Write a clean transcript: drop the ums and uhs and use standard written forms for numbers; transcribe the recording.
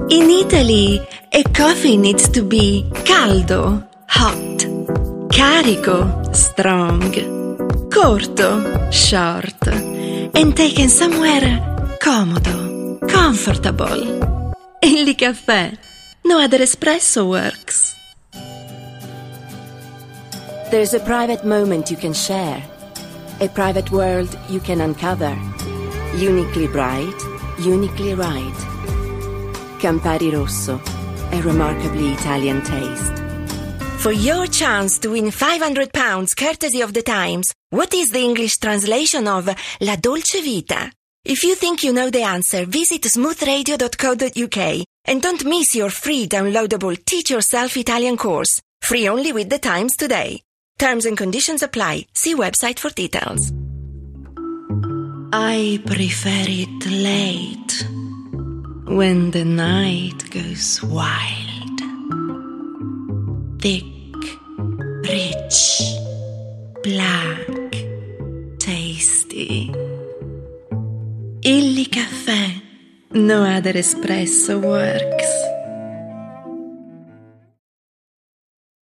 In Italy, a coffee needs to be caldo, hot, carico, strong, corto, short, and taken somewhere comodo, comfortable. Il caffè, no other espresso works. There's a private moment you can share, a private world you can uncover, uniquely bright, uniquely right. Campari Rosso, a remarkably Italian taste. For your chance to win £500 courtesy of The Times, what is the English translation of La Dolce Vita? If you think you know the answer, visit smoothradio.co.uk and don't miss your free downloadable Teach Yourself Italian course, free only with The Times today. Terms and conditions apply. See website for details. I prefer it late, when the night goes wild. Thick, rich, black, tasty. Il caffè, no other espresso works.